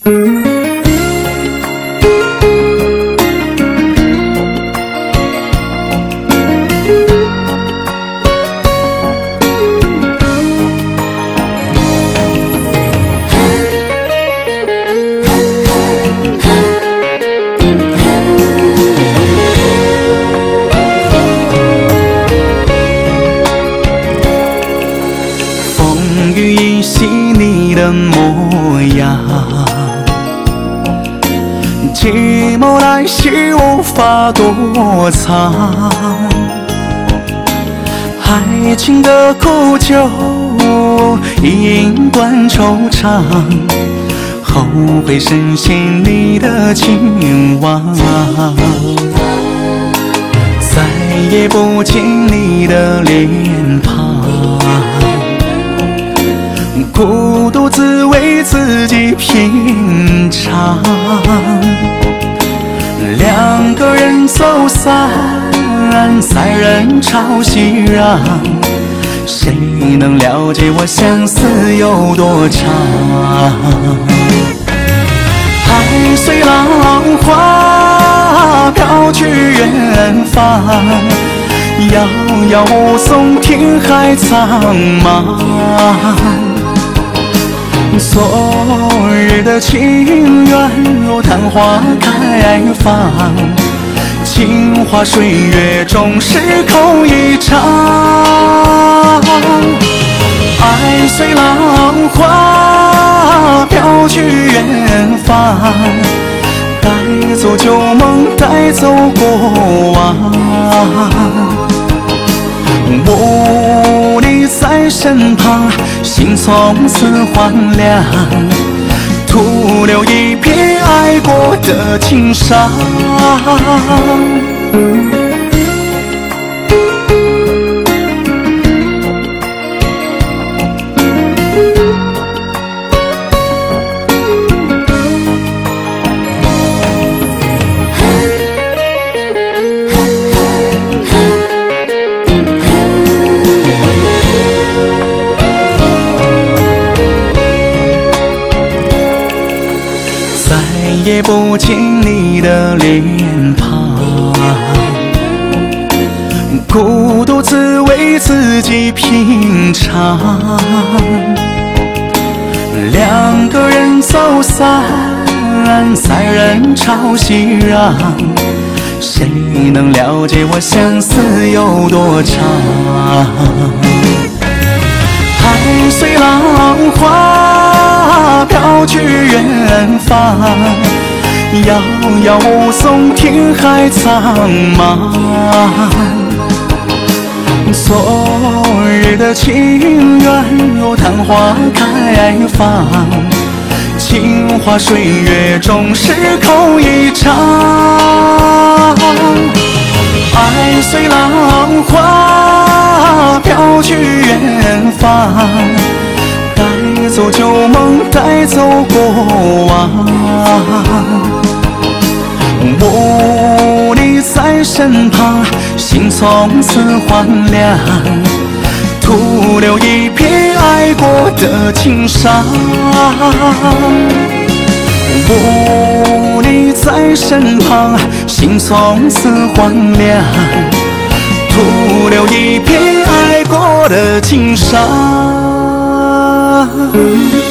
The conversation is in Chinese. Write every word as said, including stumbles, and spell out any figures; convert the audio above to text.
模样，寂寞来袭无法躲藏，爱情的苦酒饮惯惆怅，后悔深陷你的情网，再也不见你的脸庞，孤独只为自己品尝，两个人走散，在人潮熙攘，谁能了解我相思有多长？爱随浪花飘去远方，遥遥目送天海苍茫，昨日的情缘如昙花开放，镜花水月中时空一场。爱随浪花飘去远方，带走旧梦，带走过往，无你在身旁，心从此荒凉，徒留一片爱过的情伤。也不见你的脸庞，孤独只为自己品尝，两个人走散，在人潮熙攘，谁能了解我相思有多长？爱随浪花飘去远方，遥遥目送天海苍茫，昨日的情缘如昙花开放，镜花水月中时空一场。爱随浪花飘去远方，带走旧梦，带走过往，无你在身旁，心从此荒凉，徒留一片爱过的情伤。无你在身旁，心从此荒凉，徒留一片爱过的情伤。